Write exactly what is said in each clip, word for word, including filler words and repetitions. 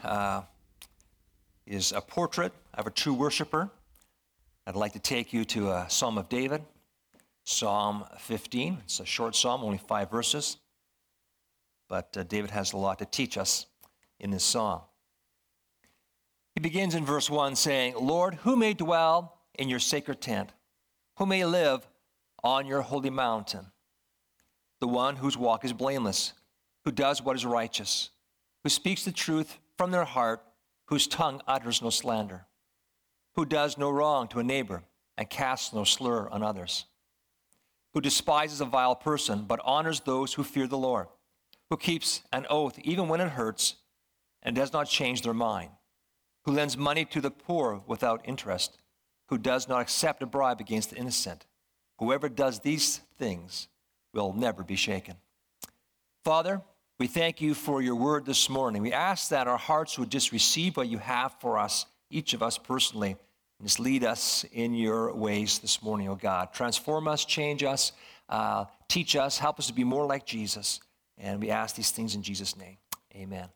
uh, is a portrait of a true worshiper. I'd like to take you to a Psalm of David, Psalm fifteen. It's a short psalm, only five verses. But uh, David has a lot to teach us in this psalm. He begins in verse one saying, Lord, who may dwell in your sacred tent? Who may live on your holy mountain? The one whose walk is blameless, who does what is righteous, who speaks the truth from their heart, whose tongue utters no slander, who does no wrong to a neighbor and casts no slur on others, who despises a vile person but honors those who fear the Lord, who keeps an oath even when it hurts and does not change their mind, who lends money to the poor without interest, who does not accept a bribe against the innocent. Whoever does these things will never be shaken. Father, we thank you for your word this morning. We ask that our hearts would just receive what you have for us, each of us personally, and just lead us in your ways this morning, oh God. Transform us, change us, uh, teach us, help us to be more like Jesus. And we ask these things in Jesus' name. Amen.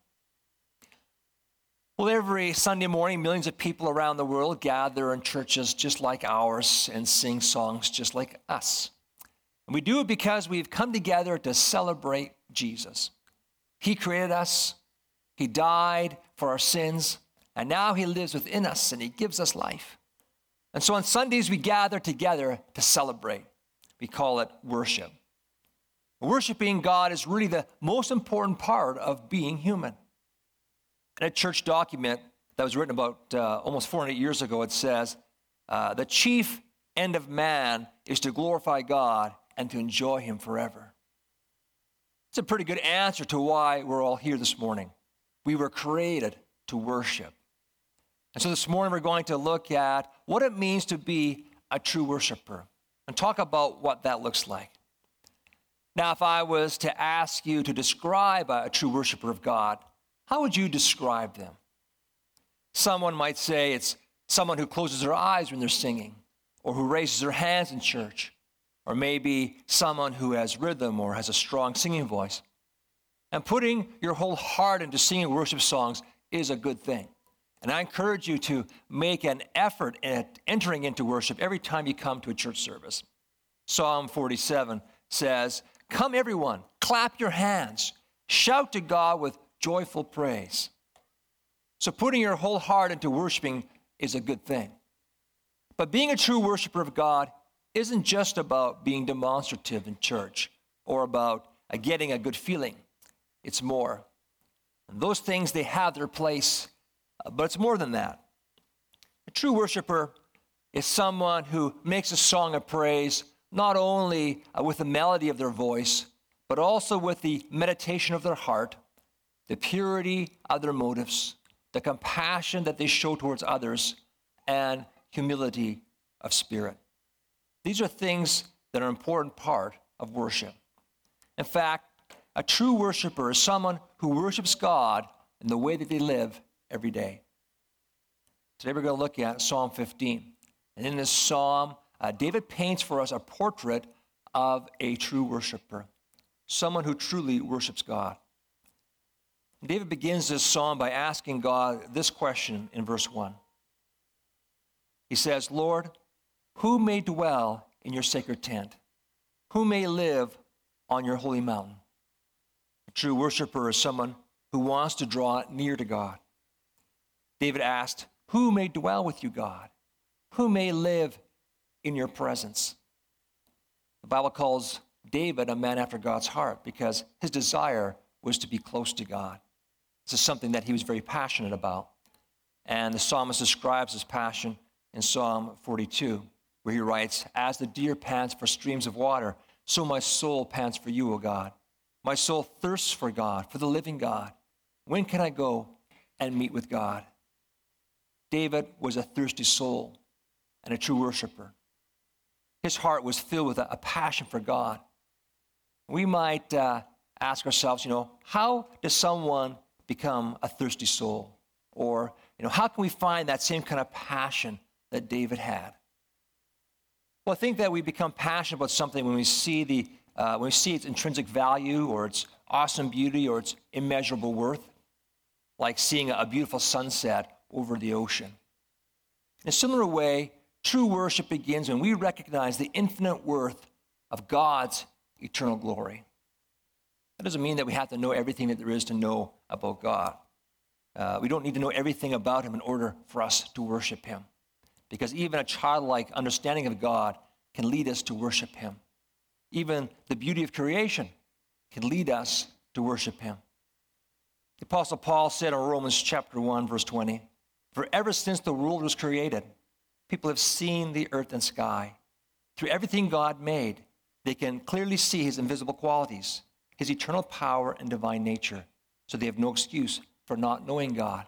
Well, every Sunday morning, millions of people around the world gather in churches just like ours and sing songs just like us. And we do it because we've come together to celebrate Jesus. He created us, he died for our sins, and now he lives within us and he gives us life. And so on Sundays, we gather together to celebrate. We call it worship. Worshiping God is really the most important part of being human. In a church document that was written about uh, almost four hundred years ago, it says, uh, the chief end of man is to glorify God and to enjoy him forever. It's a pretty good answer to why we're all here this morning. We were created to worship. And so this morning we're going to look at what it means to be a true worshiper and talk about what that looks like. Now, if I was to ask you to describe a true worshiper of God, how would you describe them? Someone might say it's someone who closes their eyes when they're singing, or who raises their hands in church, or maybe someone who has rhythm or has a strong singing voice. And putting your whole heart into singing worship songs is a good thing. And I encourage you to make an effort at entering into worship every time you come to a church service. Psalm forty-seven says, come everyone, clap your hands, shout to God with joyful praise. So putting your whole heart into worshiping is a good thing. But being a true worshiper of God isn't just about being demonstrative in church or about uh, getting a good feeling. It's more. And those things, they have their place, uh, but it's more than that. A true worshiper is someone who makes a song of praise not only uh, with the melody of their voice, but also with the meditation of their heart, the purity of their motives, the compassion that they show towards others, and humility of spirit. These are things that are an important part of worship. In fact, a true worshiper is someone who worships God in the way that they live every day. Today we're going to look at Psalm fifteen. And in this psalm, uh, David paints for us a portrait of a true worshiper, someone who truly worships God. David begins this psalm by asking God this question in verse one. He says, Lord, who may dwell in your sacred tent? Who may live on your holy mountain? A true worshiper is someone who wants to draw near to God. David asked, who may dwell with you, God? Who may live in your presence? The Bible calls David a man after God's heart because his desire was to be close to God. This is something that he was very passionate about. And the psalmist describes his passion in Psalm forty-two, where he writes, as the deer pants for streams of water, so my soul pants for you, O God. My soul thirsts for God, for the living God. When can I go and meet with God? David was a thirsty soul and a true worshiper. His heart was filled with a, a passion for God. We might uh, ask ourselves, you know, how does someone become a thirsty soul? Or, you know, how can we find that same kind of passion that David had? Well, I think that we become passionate about something when we see the uh, when we see its intrinsic value or its awesome beauty or its immeasurable worth. like seeing a beautiful sunset over the ocean. In a similar way, true worship begins when we recognize the infinite worth of God's eternal glory. That doesn't mean that we have to know everything that there is to know about God. Uh, we don't need to know everything about him in order for us to worship him, because even a childlike understanding of God can lead us to worship him. Even the beauty of creation can lead us to worship him. The Apostle Paul said in Romans chapter one, verse twenty, "For ever since the world was created, people have seen the earth and sky. Through everything God made, they can clearly see his invisible qualities, his eternal power and divine nature, so they have no excuse for not knowing God."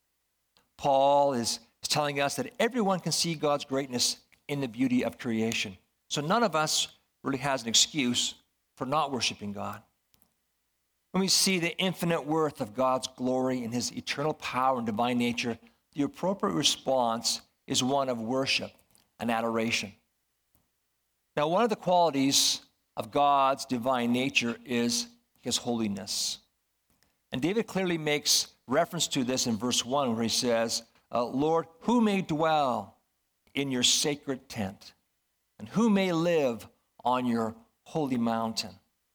Paul is telling us that everyone can see God's greatness in the beauty of creation. So none of us really has an excuse for not worshiping God. When we see the infinite worth of God's glory and his eternal power and divine nature, the appropriate response is one of worship and adoration. Now, one of the qualities of God's divine nature is his holiness. And David clearly makes reference to this in verse one, where he says, uh, Lord, who may dwell in your sacred tent? And who may live on your holy mountain?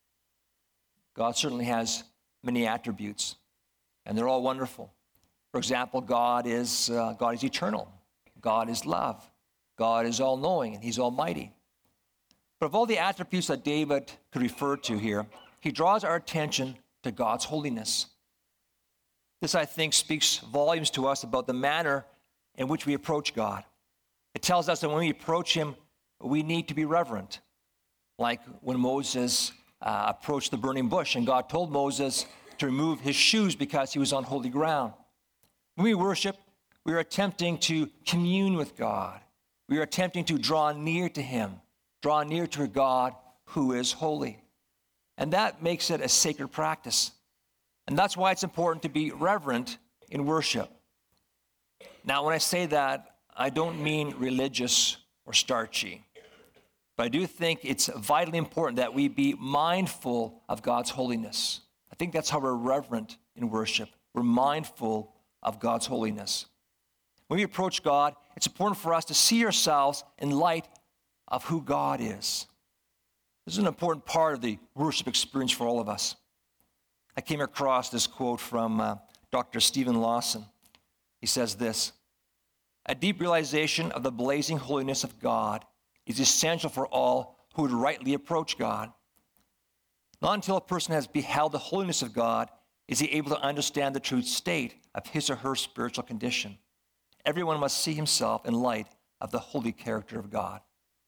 God certainly has many attributes, and they're all wonderful. For example, God is, uh, God is eternal. God is love. God is all-knowing, and he's almighty. But of all the attributes that David could refer to here, he draws our attention to God's holiness. This, I think, speaks volumes to us about the manner in which we approach God. It tells us that when we approach him, we need to be reverent. Like when Moses uh, approached the burning bush, and God told Moses to remove his shoes because he was on holy ground. When we worship, we are attempting to commune with God. We are attempting to draw near to him, draw near to a God who is holy. And that makes it a sacred practice. And that's why it's important to be reverent in worship. Now, when I say that, I don't mean religious or starchy. But I do think it's vitally important that we be mindful of God's holiness. I think that's how we're reverent in worship. We're mindful of God's holiness. When we approach God, it's important for us to see ourselves in light of who God is. This is an important part of the worship experience for all of us. I came across this quote from uh, Doctor Stephen Lawson. He says this, "A deep realization of the blazing holiness of God is essential for all who would rightly approach God. Not until a person has beheld the holiness of God is he able to understand the true state of his or her spiritual condition. Everyone must see himself in light of the holy character of God."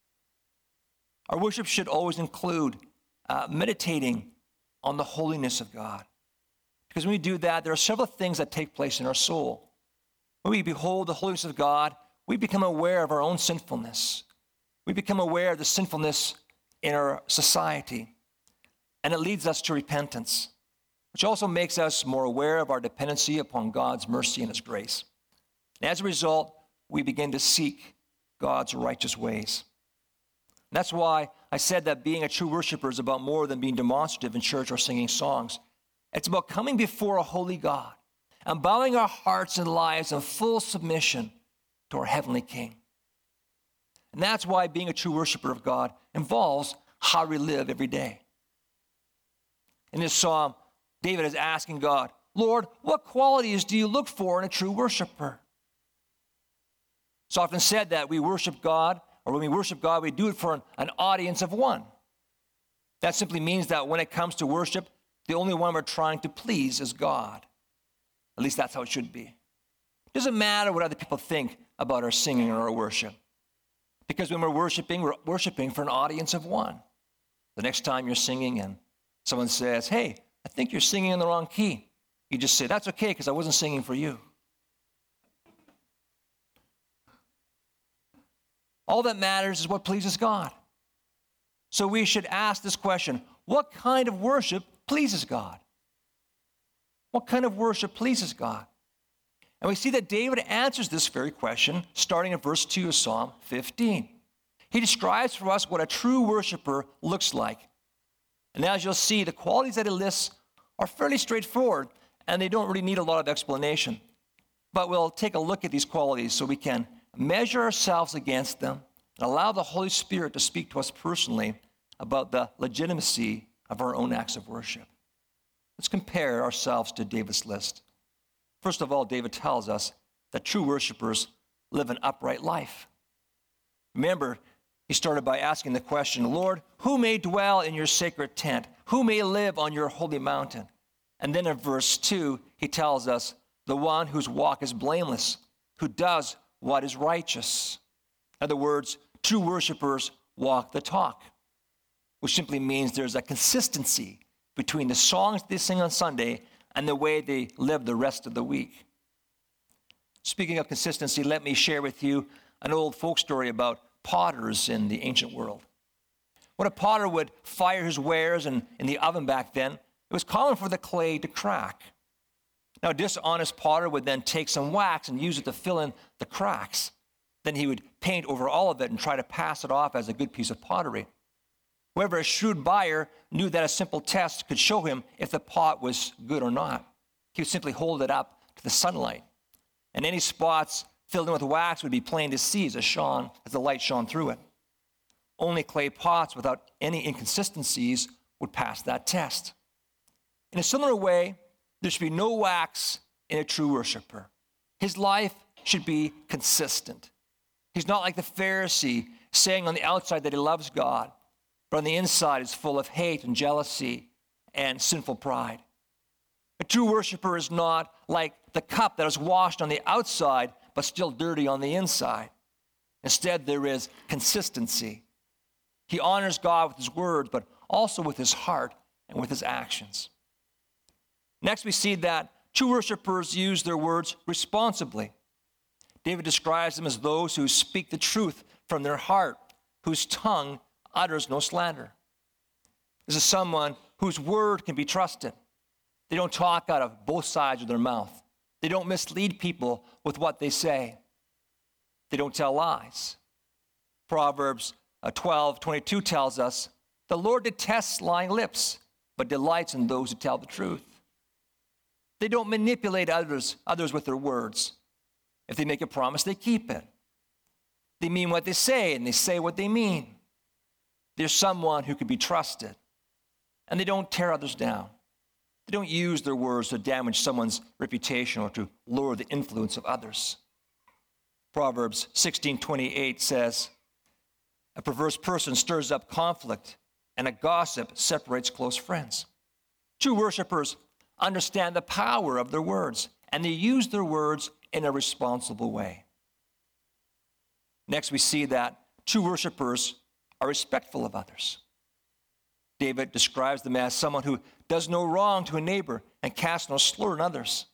Our worship should always include uh, meditating on the holiness of God. Because when we do that, there are several things that take place in our soul. When we behold the holiness of God, we become aware of our own sinfulness. We become aware of the sinfulness in our society. And it leads us to repentance, which also makes us more aware of our dependency upon God's mercy and his grace. And as a result, we begin to seek God's righteous ways. And that's why I said that being a true worshiper is about more than being demonstrative in church or singing songs. It's about coming before a holy God and bowing our hearts and lives in full submission to our heavenly King. And that's why being a true worshiper of God involves how we live every day. In this psalm, David is asking God, Lord, what qualities do you look for in a true worshiper? It's often said that we worship God, or when we worship God, we do it for an, an audience of one. That simply means that when it comes to worship, the only one we're trying to please is God. At least that's how it should be. It doesn't matter what other people think about our singing or our worship. Because when we're worshiping, we're worshiping for an audience of one. The next time you're singing and someone says, hey, I think you're singing in the wrong key, you just say, that's okay, because I wasn't singing for you. All that matters is what pleases God. So we should ask this question, what kind of worship pleases God? What kind of worship pleases God? And we see that David answers this very question starting at verse two of Psalm fifteen. He describes for us what a true worshiper looks like. And as you'll see, the qualities that he lists are fairly straightforward, and they don't really need a lot of explanation. But we'll take a look at these qualities so we can measure ourselves against them and allow the Holy Spirit to speak to us personally about the legitimacy of our own acts of worship. Let's compare ourselves to David's list. First of all, David tells us that true worshipers live an upright life. Remember, he started by asking the question, Lord, who may dwell in your sacred tent? Who may live on your holy mountain? And then in verse two, he tells us, the one whose walk is blameless, who does what is righteous. In other words, true worshipers walk the talk, which simply means there's a consistency between the songs they sing on Sunday and the way they live the rest of the week. Speaking of consistency, let me share with you an old folk story about potters in the ancient world. When a potter would fire his wares in, in the oven back then, it was common for the clay to crack. Now, a dishonest potter would then take some wax and use it to fill in the cracks. Then he would paint over all of it and try to pass it off as a good piece of pottery. However, a shrewd buyer knew that a simple test could show him if the pot was good or not. He would simply hold it up to the sunlight, and any spots filled in with wax would be plain to see as, it shone, as the light shone through it. Only clay pots without any inconsistencies would pass that test. In a similar way, there should be no wax in a true worshiper. His life should be consistent. He's not like the Pharisee saying on the outside that he loves God, but on the inside is full of hate and jealousy and sinful pride. A true worshiper is not like the cup that is washed on the outside but still dirty on the inside. Instead, there is consistency. He honors God with his words, but also with his heart and with his actions. Next, we see that true worshipers use their words responsibly. David describes them as those who speak the truth from their heart, whose tongue utters no slander. This is someone whose word can be trusted. They don't talk out of both sides of their mouth. They don't mislead people with what they say. They don't tell lies. Proverbs twelve twenty-two tells us, the Lord detests lying lips, but delights in those who tell the truth. They don't manipulate others, others with their words. If they make a promise, they keep it. They mean what they say, and they say what they mean. They're someone who can be trusted, and they don't tear others down. They don't use their words to damage someone's reputation or to lower the influence of others. Proverbs sixteen twenty-eight says, a perverse person stirs up conflict, and a gossip separates close friends. True worshipers understand the power of their words, and they use their words in a responsible way. Next, we see that true worshipers are respectful of others. David describes them as someone who does no wrong to a neighbor and casts no slur on others.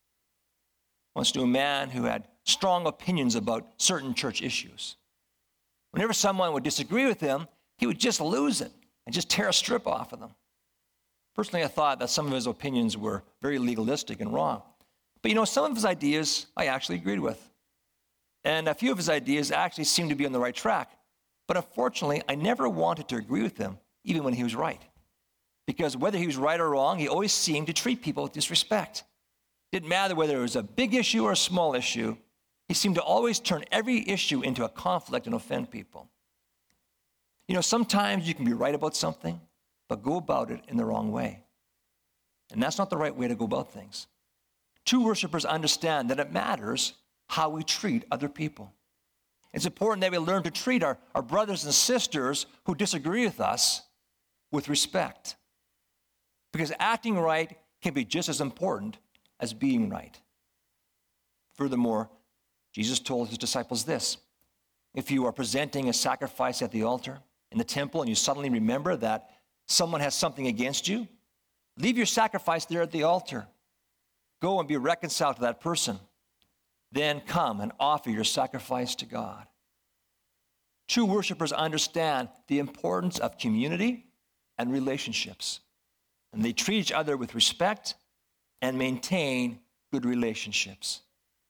Once knew a man who had strong opinions about certain church issues. Whenever someone would disagree with him, he would just lose it and just tear a strip off of them. Personally, I thought that some of his opinions were very legalistic and wrong. But you know, some of his ideas I actually agreed with. And a few of his ideas actually seemed to be on the right track. But unfortunately, I never wanted to agree with him, even when he was right. Because whether he was right or wrong, he always seemed to treat people with disrespect. Didn't matter whether it was a big issue or a small issue. He seemed to always turn every issue into a conflict and offend people. You know, sometimes you can be right about something, but go about it in the wrong way. And that's not the right way to go about things. True worshipers understand that it matters how we treat other people. It's important that we learn to treat our, our brothers and sisters who disagree with us with respect. Because acting right can be just as important as being right. Furthermore, Jesus told his disciples this: if you are presenting a sacrifice at the altar in the temple and you suddenly remember that someone has something against you, leave your sacrifice there at the altar. Go and be reconciled to that person. Then come and offer your sacrifice to God. True worshipers understand the importance of community and relationships, and they treat each other with respect and maintain good relationships.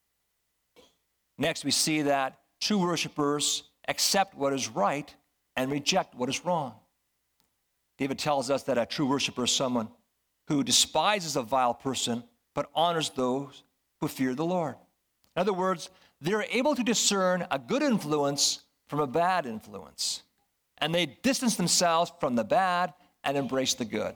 Next, we see that true worshipers accept what is right and reject what is wrong. David tells us that a true worshiper is someone who despises a vile person but honors those who fear the Lord. In other words, they're able to discern a good influence from a bad influence, and they distance themselves from the bad and embrace the good.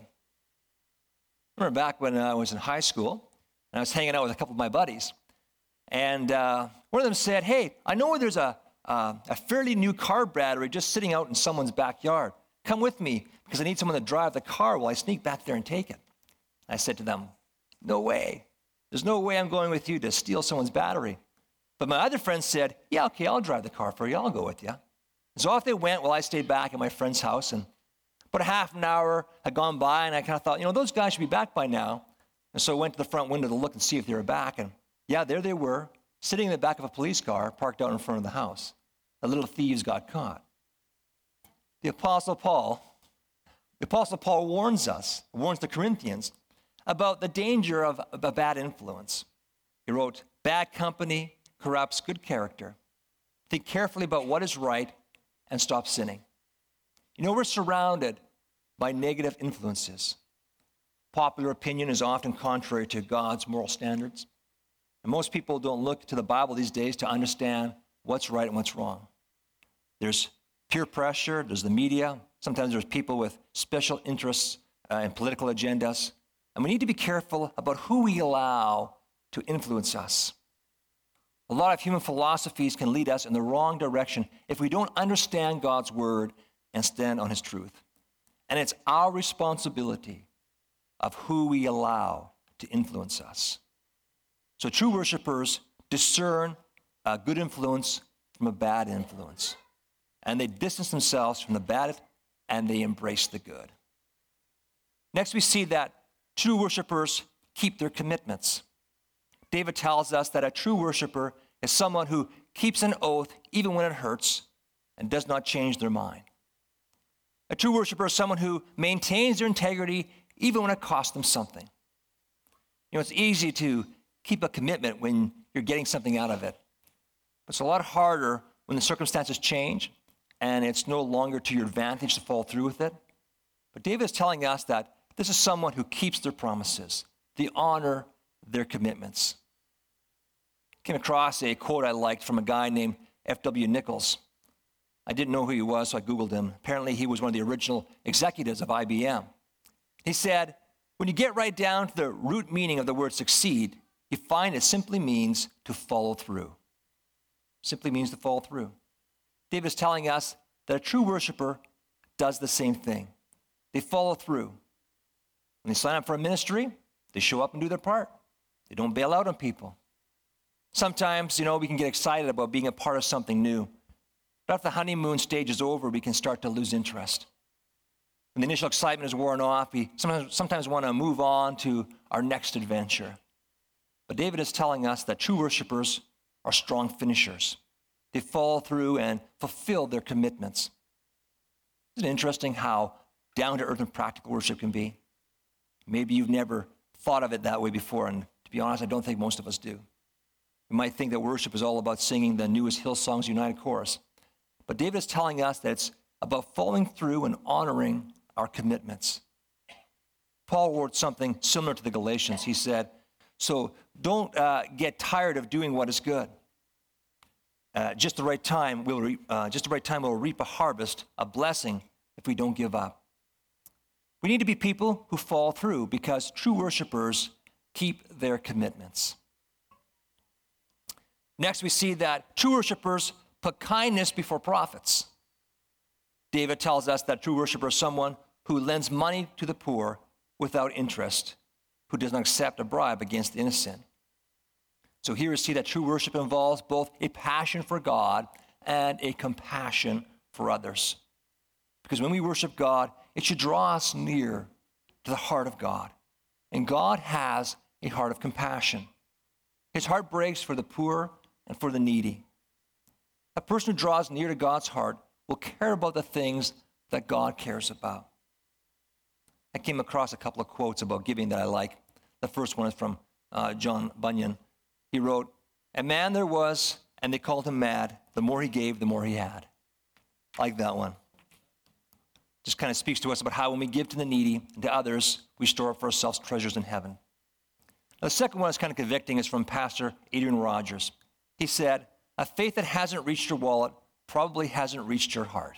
I remember back when I was in high school, and I was hanging out with a couple of my buddies, and uh, one of them said, "Hey, I know where there's a, uh, a fairly new car battery just sitting out in someone's backyard. Come with me, because I need someone to drive the car while I sneak back there and take it." I said to them, "No way. There's no way I'm going with you to steal someone's battery." But my other friend said, "Yeah, okay, I'll drive the car for you. I'll go with you." And so off they went while I stayed back at my friend's house. And about a half an hour had gone by, and I kind of thought, you know, those guys should be back by now. And so I went to the front window to look and see if they were back. And yeah, there they were, sitting in the back of a police car parked out in front of the house. The little thieves got caught. The Apostle Paul, the Apostle Paul warns us, warns the Corinthians about the danger of a bad influence. He wrote, "Bad company corrupts good character. Think carefully about what is right and stop sinning." You know, we're surrounded by negative influences. Popular opinion is often contrary to God's moral standards. And most people don't look to the Bible these days to understand what's right and what's wrong. There's peer pressure, there's the media. Sometimes there's people with special interests uh, and political agendas. And we need to be careful about who we allow to influence us. A lot of human philosophies can lead us in the wrong direction if we don't understand God's word and stand on his truth. And it's our responsibility of who we allow to influence us. So true worshipers discern a good influence from a bad influence. And they distance themselves from the bad and they embrace the good. Next, we see that true worshipers keep their commitments. David tells us that a true worshiper is someone who keeps an oath even when it hurts and does not change their mind. A true worshiper is someone who maintains their integrity even when it costs them something. You know, it's easy to keep a commitment when you're getting something out of it. But it's a lot harder when the circumstances change and it's no longer to your advantage to follow through with it. But David is telling us that this is someone who keeps their promises. They honor their commitments. Came across a quote I liked from a guy named F W Nichols. I didn't know who he was, so I Googled him. Apparently, he was one of the original executives of I B M. He said, "When you get right down to the root meaning of the word succeed, you find it simply means to follow through." Simply means to follow through. David is telling us that a true worshiper does the same thing. They follow through. When they sign up for a ministry, they show up and do their part. They don't bail out on people. Sometimes, you know, we can get excited about being a part of something new. But after the honeymoon stage is over, we can start to lose interest. When the initial excitement is worn off, we sometimes, sometimes want to move on to our next adventure. But David is telling us that true worshipers are strong finishers. They follow through and fulfill their commitments. Isn't it interesting how down-to-earth and practical worship can be? Maybe you've never thought of it that way before, and to be honest, I don't think most of us do. We might think that worship is all about singing the newest Hillsongs United chorus. But David is telling us that it's about following through and honoring our commitments. Paul wrote something similar to the Galatians. He said, so don't uh, get tired of doing what is good. Uh, just the right time, we'll re- uh, just the right time we'll reap a harvest, a blessing, if we don't give up. We need to be people who follow through because true worshipers keep their commitments. Next, we see that true worshipers put kindness before profits. David tells us that true worshiper is someone who lends money to the poor without interest, who does not accept a bribe against the innocent. So here we see that true worship involves both a passion for God and a compassion for others. Because when we worship God, it should draw us near to the heart of God. And God has a heart of compassion. His heart breaks for the poor and for the needy. A person who draws near to God's heart will care about the things that God cares about. I came across a couple of quotes about giving that I like. The first one is from uh, John Bunyan. He wrote, "A man there was, and they called him mad. The more he gave, the more he had." I like that one. Just kind of speaks to us about how when we give to the needy and to others, we store up for ourselves treasures in heaven. The second one is kind of convicting. It's from Pastor Adrian Rogers. He said, a faith that hasn't reached your wallet probably hasn't reached your heart.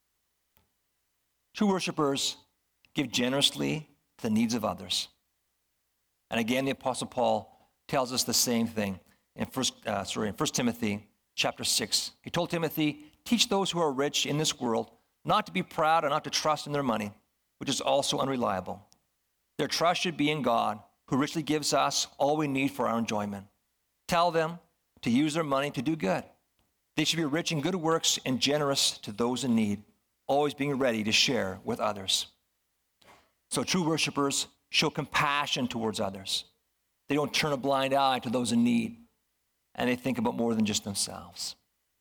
True worshipers give generously to the needs of others. And again, the Apostle Paul tells us the same thing in First, uh, sorry, in First Timothy chapter six. He told Timothy, teach those who are rich in this world not to be proud and not to trust in their money, which is also unreliable. Their trust should be in God, who richly gives us all we need for our enjoyment. Tell them to use their money to do good. They should be rich in good works and generous to those in need, always being ready to share with others. So true worshipers show compassion towards others. They don't turn a blind eye to those in need, and they think about more than just themselves.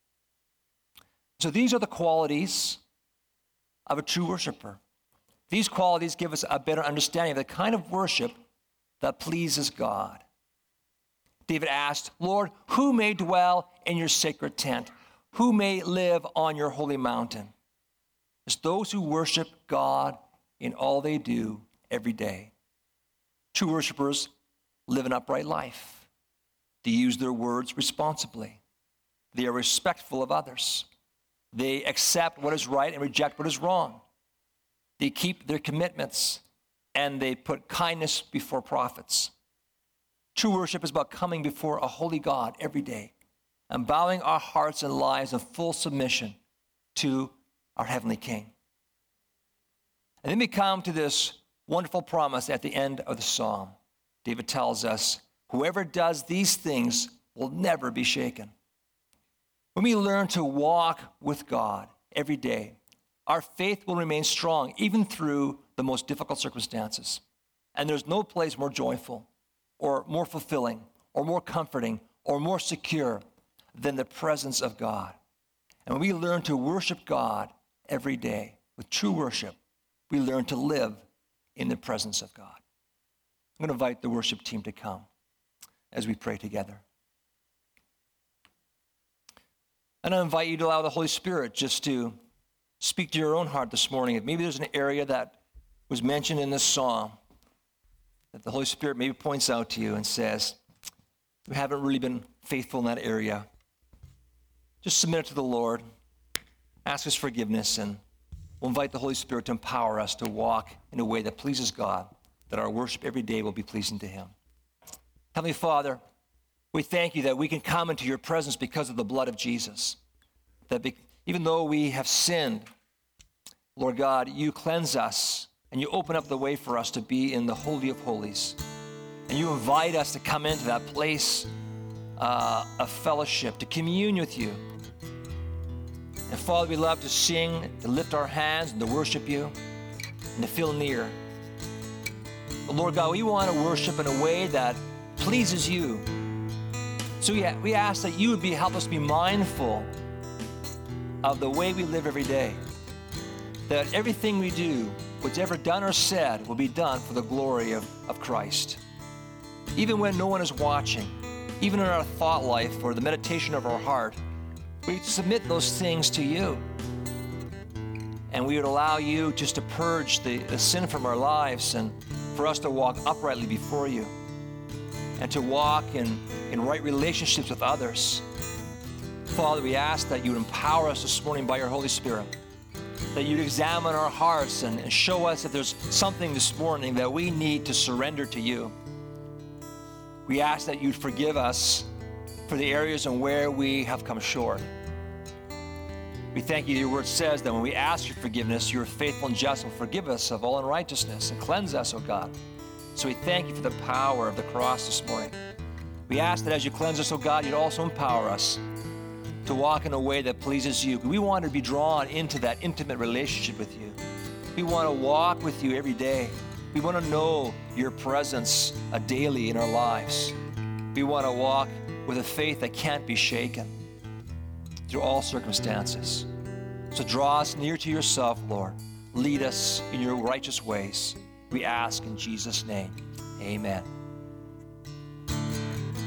So these are the qualities of a true worshiper. These qualities give us a better understanding of the kind of worship that pleases God. David asked, Lord, who may dwell in your sacred tent? Who may live on your holy mountain? It's those who worship God in all they do every day. True worshipers live an upright life. They use their words responsibly. They are respectful of others. They accept what is right and reject what is wrong. They keep their commitments, and they put kindness before profits. True worship is about coming before a holy God every day and bowing our hearts and lives in full submission to our heavenly King. And then we come to this wonderful promise at the end of the psalm. David tells us, whoever does these things will never be shaken. When we learn to walk with God every day, our faith will remain strong even through the most difficult circumstances. And there's no place more joyful or more fulfilling or more comforting or more secure than the presence of God. And when we learn to worship God every day with true worship, we learn to live in the presence of God. I'm going to invite the worship team to come as we pray together. And I invite you to allow the Holy Spirit just to speak to your own heart this morning. If maybe there's an area that was mentioned in this psalm that the Holy Spirit maybe points out to you and says, we haven't really been faithful in that area. Just submit it to the Lord, ask His forgiveness, and we'll invite the Holy Spirit to empower us to walk in a way that pleases God, that our worship every day will be pleasing to Him. Heavenly Father, we thank you that we can come into your presence because of the blood of Jesus. That be, even though we have sinned, Lord God, you cleanse us and you open up the way for us to be in the Holy of Holies. And you invite us to come into that place uh, of fellowship, to commune with you. And Father, we love to sing, to lift our hands and to worship you and to feel near. But Lord God, we want to worship in a way that pleases you. So we, we ask that you would be, help us be mindful of the way we live every day. That everything we do, what's ever done or said, will be done for the glory of, of Christ. Even when no one is watching, even in our thought life or the meditation of our heart, we submit those things to you. And we would allow you just to purge the, the sin from our lives and for us to walk uprightly before you and to walk in, in right relationships with others. Father, we ask that you would empower us this morning by your Holy Spirit, that you'd examine our hearts and, and show us if there's something this morning that we need to surrender to you. We ask that you'd forgive us for the areas in where we have come short. We thank you, your word says that when we ask your forgiveness, you're faithful and just and will forgive us of all unrighteousness and cleanse us, O God. So we thank you for the power of the cross this morning. We ask that as you cleanse us, O God, you'd also empower us to walk in a way that pleases you. We want to be drawn into that intimate relationship with you. We want to walk with you every day. We want to know your presence uh, daily in our lives. We want to walk with a faith that can't be shaken through all circumstances. So draw us near to yourself, Lord. Lead us in your righteous ways. We ask in Jesus' name, amen.